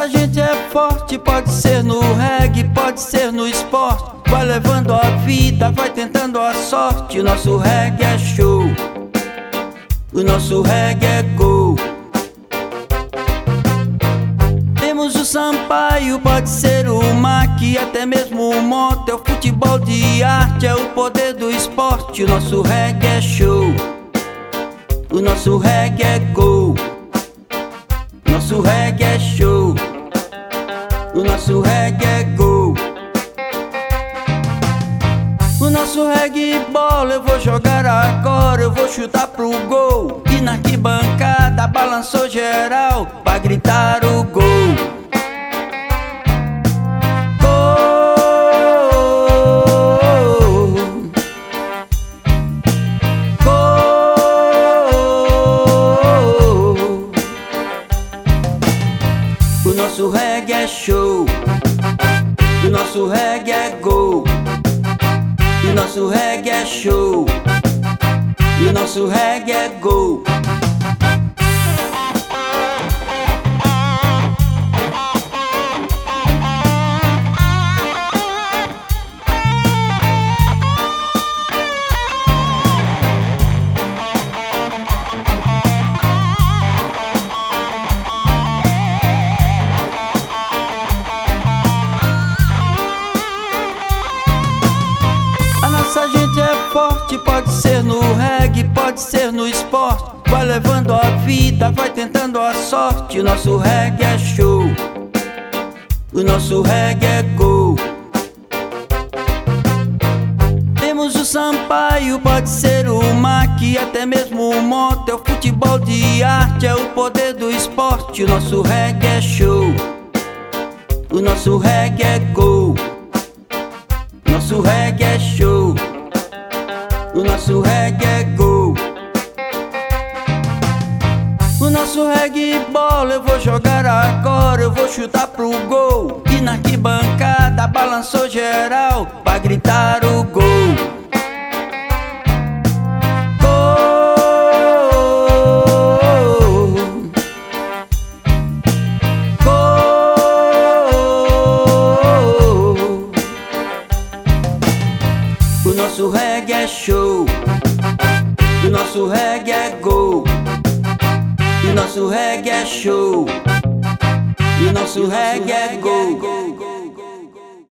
nossa gente é forte, pode ser no reggae, pode ser no esporte. Vai levando a vida, vai tentando a sorte. O nosso reggae é show, o nosso reggae é gol. Temos o Sampaio, pode ser o Mac, até mesmo o moto. É o futebol de arte, é o poder do esporte. O nosso reggae é show, o nosso reggae é gol. Nosso reggae é show, o nosso reggae é gol. O nosso reggae bola eu vou jogar agora, eu vou chutar pro gol. E na arquibancada balançou geral pra gritar o gol. O nosso reggae é show, o nosso reggae é gol. O nosso reggae é show, e o nosso reggae é gol. Nossa gente é forte, pode ser no reggae, pode ser no esporte. Vai levando a vida, vai tentando a sorte. O nosso reggae é show, o nosso reggae é gol. Temos o Sampaio, pode ser o Mac, até mesmo o moto. É o futebol de arte, é o poder do esporte. O nosso reggae é show, o nosso reggae é gol. Nosso reggae é show, o nosso reggae é gol. O nosso reggae bola eu vou jogar agora, eu vou chutar pro gol. E na arquibancada balançou geral pra gritar o gol. O nosso reggae é show, o nosso reggae é gol. O nosso reggae é show, e o nosso reggae é gol.